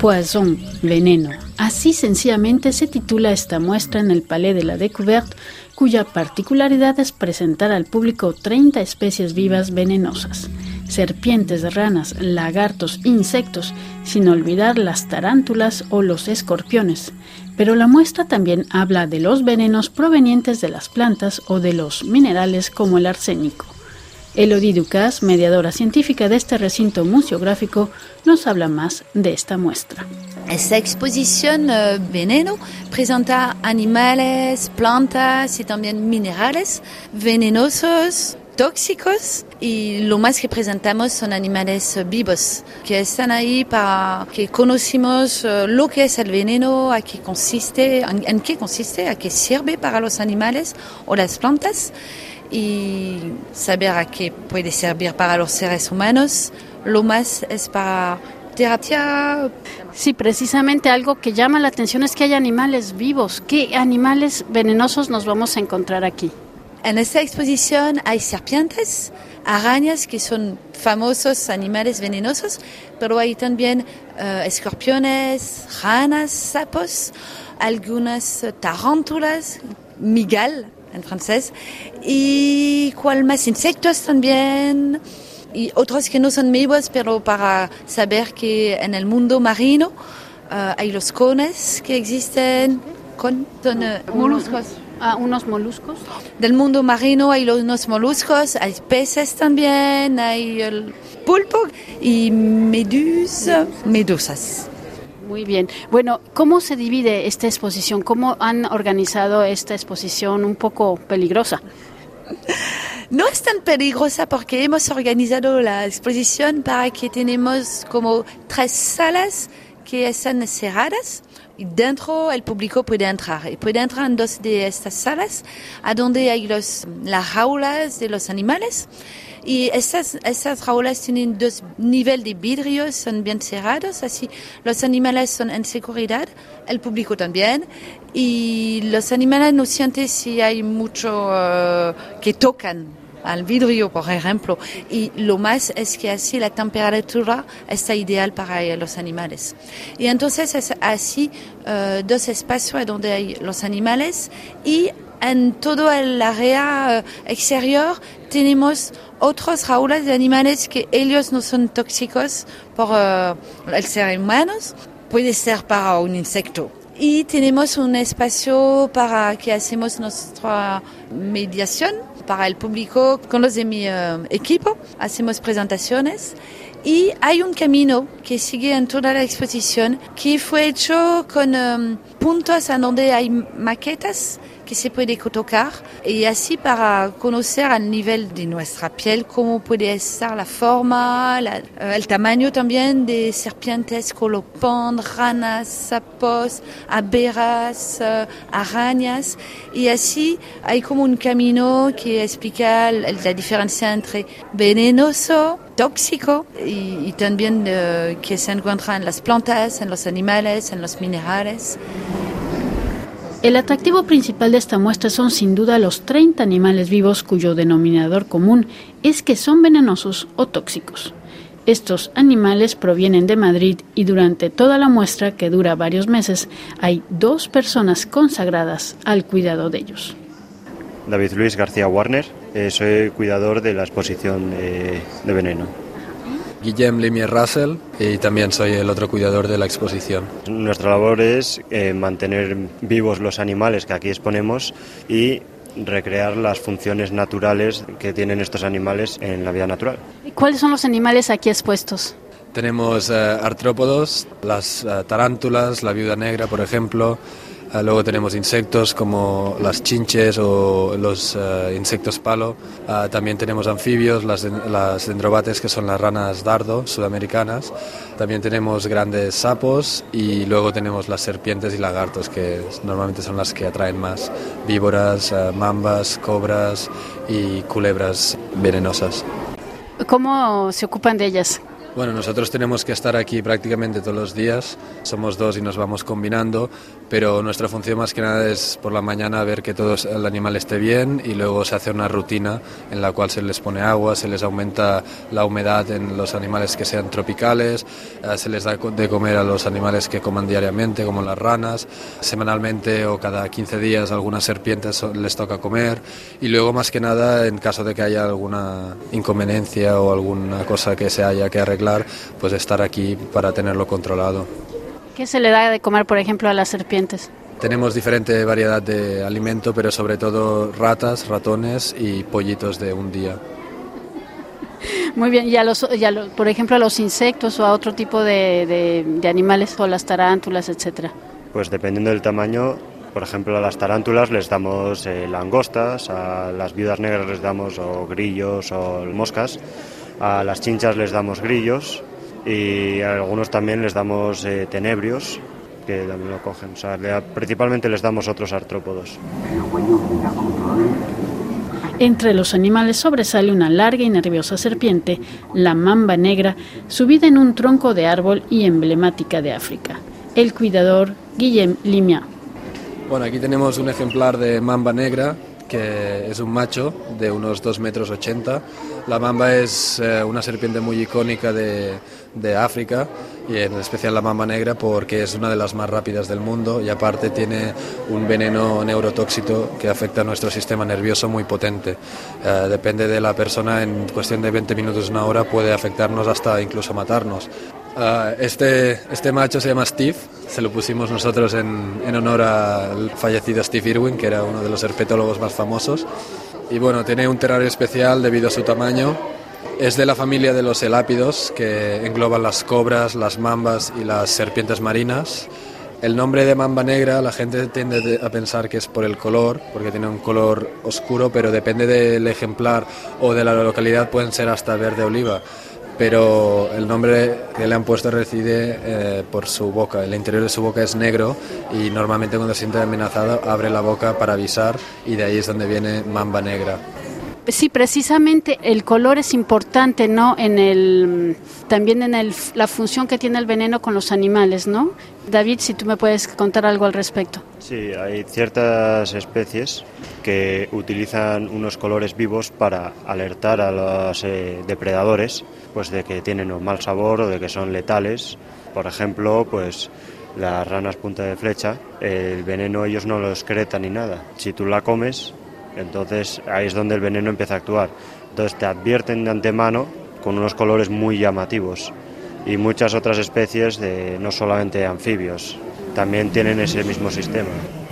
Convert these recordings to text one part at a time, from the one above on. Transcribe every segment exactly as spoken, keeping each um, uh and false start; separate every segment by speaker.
Speaker 1: Poison, veneno. Así sencillamente se titula esta muestra en el Palais de la Découverte, cuya particularidad es presentar al público treinta especies vivas venenosas. Serpientes, ranas, lagartos, insectos, sin olvidar las tarántulas o los escorpiones. Pero la muestra también habla de los venenos provenientes de las plantas o de los minerales como el arsénico. Elodie Ducasse, mediadora científica de este recinto museográfico, nos habla más de esta muestra.
Speaker 2: Esta exposición uh, veneno presenta animales, plantas y también minerales venenosos, tóxicos, y lo más que presentamos son animales vivos que están ahí para que conocimos uh, lo que es el veneno, a qué consiste, en, en qué consiste, a qué sirve para los animales o las plantas, y saber a qué puede servir para los seres humanos. Lo más es para terapia.
Speaker 1: Sí, precisamente algo que llama la atención es que hay animales vivos. ¿Qué animales venenosos nos vamos a encontrar aquí?
Speaker 2: En esta exposición hay serpientes, arañas, que son famosos animales venenosos, pero hay también uh, escorpiones, ranas, sapos, algunas tarántulas, migales en francés, y cuál más, insectos también, y otros que no son vivos, pero para saber que en el mundo marino uh, hay los cones que existen, con, son uh, moluscos.
Speaker 1: Ah, unos moluscos.
Speaker 2: Del mundo marino hay unos moluscos, hay peces también, hay el pulpo y medusa, medusas.
Speaker 1: Muy bien. Bueno, ¿cómo se divide esta exposición? ¿Cómo han organizado esta exposición un poco peligrosa?
Speaker 2: No es tan peligrosa porque hemos organizado la exposición para que tenemos como tres salas que están cerradas. Y dentro el público puede entrar. Y puede entrar en dos de estas salas, a donde hay los, las jaulas de los animales. Y estas, estas jaulas tienen dos niveles de vidrio, son bien cerrados, así los animales son en seguridad, el público también. Y los animales no sienten si hay mucho uh, que tocan al vidrio, por ejemplo, y lo más es que así la temperatura está ideal para los animales. Y entonces es así uh, dos espacios donde hay los animales, y en todo el área uh, exterior tenemos otras jaulas de animales que ellos no son tóxicos para uh, el ser humano, puede ser para un insecto. Y tenemos un espacio para que hacemos nuestra mediación para el público con los de mi uh, equipo, hacemos presentaciones, y hay un camino que sigue en toda la exposición que fue hecho con um, puntos en donde hay maquetas que se puede tocar, y así para conocer al nivel de nuestra piel cómo puede estar la forma, la, el tamaño también de serpientes, colopón, ranas, sapos, abejas, uh, arañas, y así hay como un camino que explica la diferencia entre venenoso, tóxico, y, y también uh, que se encuentra en las plantas, en los animales, en los minerales.
Speaker 1: El atractivo principal de esta muestra son sin duda los treinta animales vivos cuyo denominador común es que son venenosos o tóxicos. Estos animales provienen de Madrid y durante toda la muestra, que dura varios meses, hay dos personas consagradas al cuidado de ellos.
Speaker 3: David Luis García Warner, eh, soy cuidador de la exposición de, de veneno.
Speaker 4: Guillem Limier Russell, y también soy el otro cuidador de la exposición.
Speaker 3: Nuestra labor es eh, mantener vivos los animales que aquí exponemos y recrear las funciones naturales que tienen estos animales en la vida natural.
Speaker 1: ¿Cuáles son los animales aquí expuestos?
Speaker 4: Tenemos eh, artrópodos, las eh, tarántulas, la viuda negra, por ejemplo. Uh, luego tenemos insectos como las chinches o los uh, insectos palo. Uh, también tenemos anfibios, las, las dendrobates, que son las ranas dardo sudamericanas. También tenemos grandes sapos, y luego tenemos las serpientes y lagartos, que normalmente son las que atraen más. Víboras, uh, mambas, cobras y culebras venenosas.
Speaker 1: ¿Cómo se ocupan de ellas?
Speaker 4: Bueno, nosotros tenemos que estar aquí prácticamente todos los días, somos dos y nos vamos combinando, pero nuestra función más que nada es por la mañana ver que todo el animal esté bien y luego se hace una rutina en la cual se les pone agua, se les aumenta la humedad en los animales que sean tropicales, eh, se les da de comer a los animales que coman diariamente, como las ranas, semanalmente o cada quince días algunas serpientes les toca comer y luego más que nada en caso de que haya alguna inconveniencia o alguna cosa que se haya que arreglar, pues estar aquí para tenerlo controlado.
Speaker 1: ¿Qué se le da de comer, por ejemplo, a las serpientes?
Speaker 4: Tenemos diferente variedad de alimento, pero sobre todo ratas, ratones y pollitos de un día.
Speaker 1: Muy bien, y, a los, y a los, por ejemplo, a los insectos o a otro tipo de, de, de animales, o las tarántulas, etcétera.
Speaker 3: Pues dependiendo del tamaño, por ejemplo, a las tarántulas les damos eh, langostas, a las viudas negras les damos o grillos o moscas, a las chinchas les damos grillos y a algunos también les damos eh, tenebrios, que también lo cogen. O sea, le, principalmente les damos otros artrópodos.
Speaker 1: Entre los animales sobresale una larga y nerviosa serpiente, la mamba negra, subida en un tronco de árbol y emblemática de África. El cuidador Guillem Limia.
Speaker 4: Bueno, aquí tenemos un ejemplar de mamba negra, que es un macho de unos dos metros ochenta. La mamba es eh, una serpiente muy icónica de, de África y en especial la mamba negra porque es una de las más rápidas del mundo y aparte tiene un veneno neurotóxico que afecta a nuestro sistema nervioso muy potente. Eh, depende de la persona, en cuestión de veinte minutos, una hora puede afectarnos hasta incluso matarnos. Uh, este, este macho se llama Steve, se lo pusimos nosotros en, en honor al fallecido Steve Irwin, que era uno de los herpetólogos más famosos. Y bueno, tiene un terrario especial debido a su tamaño. Es de la familia de los elápidos, que engloban las cobras, las mambas y las serpientes marinas. El nombre de mamba negra, la gente tiende a pensar que es por el color, porque tiene un color oscuro, pero depende del ejemplar o de la localidad, pueden ser hasta verde oliva. Pero el nombre que le han puesto reside eh, por su boca. El interior de su boca es negro y normalmente cuando se siente amenazado abre la boca para avisar y de ahí es donde viene mamba negra.
Speaker 1: Sí, precisamente el color es importante, ¿no? En el, también en el, la función que tiene el veneno con los animales, ¿no? David, si tú me puedes contar algo al respecto.
Speaker 3: Sí, hay ciertas especies que utilizan unos colores vivos para alertar a los eh, depredadores, pues de que tienen un mal sabor o de que son letales. Por ejemplo, pues las ranas punta de flecha, el veneno ellos no lo excretan ni nada. Si tú la comes, entonces ahí es donde el veneno empieza a actuar. Entonces te advierten de antemano con unos colores muy llamativos. Y muchas otras especies, de, no solamente anfibios, también tienen ese mismo sistema.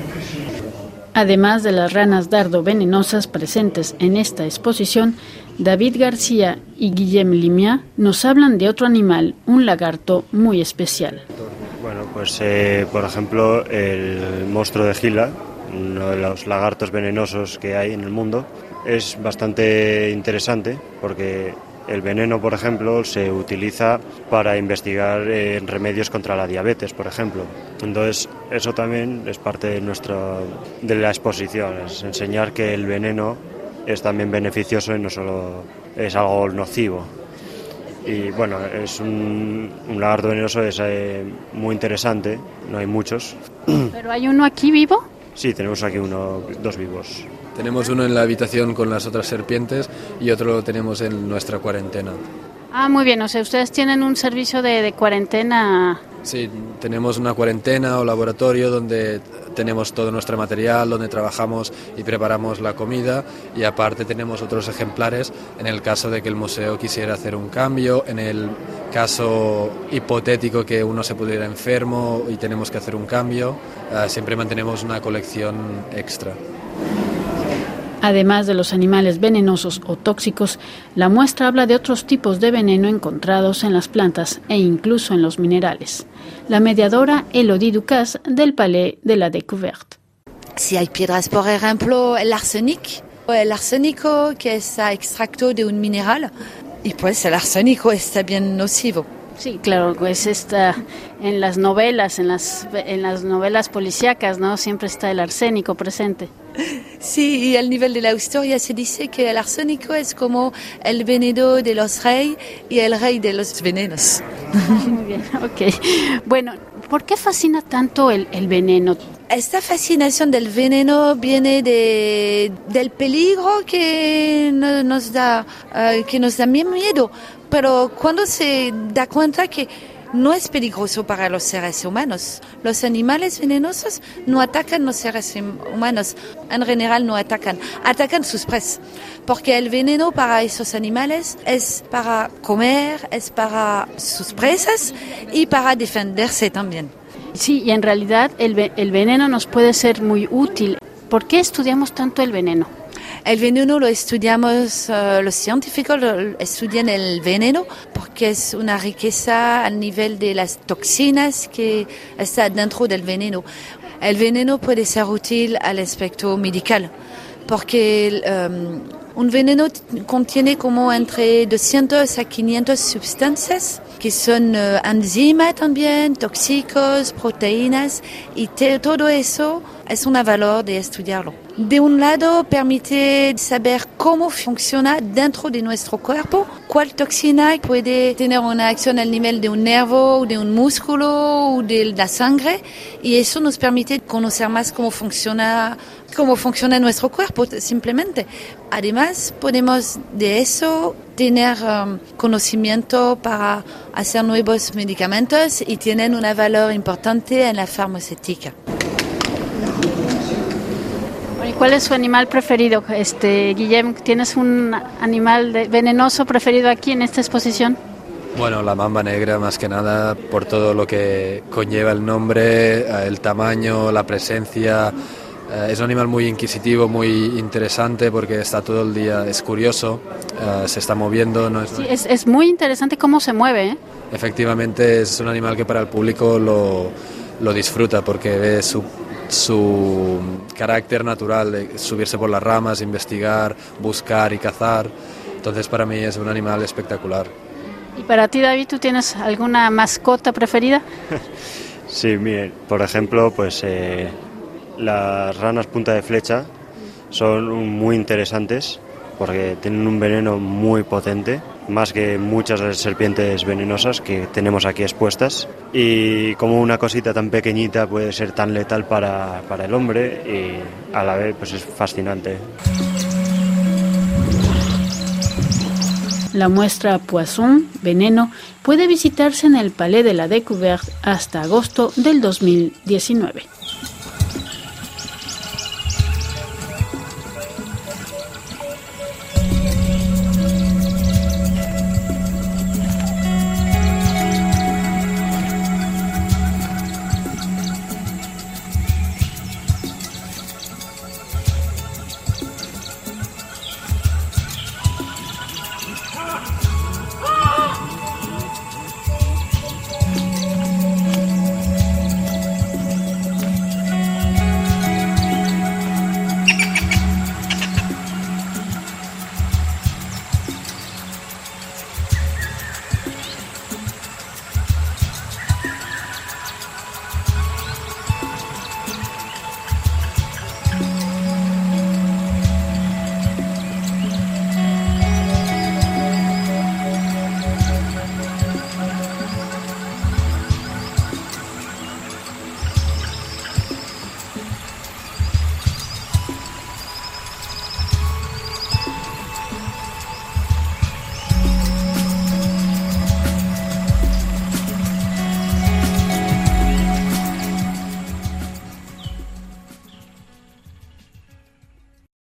Speaker 1: Además de las ranas dardo venenosas presentes en esta exposición, David García y Guillem Limia nos hablan de otro animal, un lagarto muy especial.
Speaker 3: Bueno, pues eh, por ejemplo el monstruo de Gila, uno de los lagartos venenosos que hay en el mundo, es bastante interesante porque el veneno, por ejemplo, se utiliza para investigar eh, remedios contra la diabetes, por ejemplo. Entonces, eso también es parte de, nuestro, de la exposición, es enseñar que el veneno es también beneficioso y no solo es algo nocivo. Y bueno, es un, un lagarto venenoso, es eh, muy interesante, no hay muchos.
Speaker 1: ¿Pero hay uno aquí vivo?
Speaker 3: Sí, tenemos aquí uno, dos vivos.
Speaker 4: Tenemos uno en la habitación con las otras serpientes y otro lo tenemos en nuestra cuarentena.
Speaker 1: Ah, muy bien, o sea, ustedes tienen un servicio de, de cuarentena.
Speaker 4: Sí, tenemos una cuarentena o laboratorio donde tenemos todo nuestro material, donde trabajamos y preparamos la comida y aparte tenemos otros ejemplares en el caso de que el museo quisiera hacer un cambio, en el caso hipotético que uno se pudiera enfermo y tenemos que hacer un cambio, uh, siempre mantenemos una colección extra.
Speaker 1: Además de los animales venenosos o tóxicos, la muestra habla de otros tipos de veneno encontrados en las plantas e incluso en los minerales. La mediadora Elodie Ducas del Palais de la Découverte.
Speaker 2: Si hay piedras, por ejemplo, el arsénico, el arsénico que es extracto de un mineral, y pues el arsénico está bien nocivo.
Speaker 1: Sí, claro, pues está en las novelas, en las, en las novelas policíacas, ¿no? Siempre está el arsénico presente.
Speaker 2: Sí, y al nivel de la historia se dice que el arsénico es como el veneno de los reyes y el rey de los venenos.
Speaker 1: Muy bien, ok. Bueno, ¿por qué fascina tanto el, el veneno?
Speaker 2: Esta fascinación del veneno viene de, del peligro que no, nos da, uh, que nos da miedo, pero cuando se da cuenta que no es peligroso para los seres humanos. Los animales venenosos no atacan los seres humanos, en general no atacan, atacan sus presas, porque el veneno para esos animales es para comer, es para sus presas y para defenderse también.
Speaker 1: Sí, y en realidad el, el veneno nos puede ser muy útil. ¿Por qué estudiamos tanto el veneno?
Speaker 2: El veneno lo estudiamos, uh, los científicos lo estudian el veneno porque es una riqueza al nivel de las toxinas que está dentro del veneno. El veneno puede ser útil al aspecto medical porque um, un veneno contiene como entre doscientas a quinientas sustancias que son uh, enzimas también, tóxicos, proteínas y te, todo eso es un valor de estudiarlo. De un lado, permite saber cómo funciona dentro de nuestro cuerpo, cuál toxina puede tener una acción al nivel de un nervio, de un músculo o de la sangre, y eso nos permite conocer más cómo funciona, cómo funciona nuestro cuerpo, simplemente. Además, podemos de eso tener um, conocimiento para hacer nuevos medicamentos y tienen un valor importante en la farmacéutica.
Speaker 1: ¿Cuál es su animal preferido, este, Guillem? ¿Tienes un animal de, venenoso preferido aquí en esta exposición?
Speaker 4: Bueno, la mamba negra más que nada por todo lo que conlleva el nombre, el tamaño, la presencia. Es un animal muy inquisitivo, muy interesante porque está todo el día, es curioso, se está moviendo. No es...
Speaker 1: Sí, es, es muy interesante cómo se mueve, ¿eh?
Speaker 4: Efectivamente es un animal que para el público lo, lo disfruta porque ve su su carácter natural de subirse por las ramas, investigar, buscar y cazar. Entonces para mí es un animal espectacular.
Speaker 1: ¿Y para ti, David, tú tienes alguna mascota preferida?
Speaker 3: Sí, miren, por ejemplo, pues eh, las ranas punta de flecha son muy interesantes porque tienen un veneno muy potente, más que muchas de las serpientes venenosas que tenemos aquí expuestas, y como una cosita tan pequeñita puede ser tan letal para, para el hombre y a la vez pues es fascinante.
Speaker 1: La muestra Poisson, Veneno, puede visitarse en el Palais de la Découverte hasta agosto del dos mil diecinueve.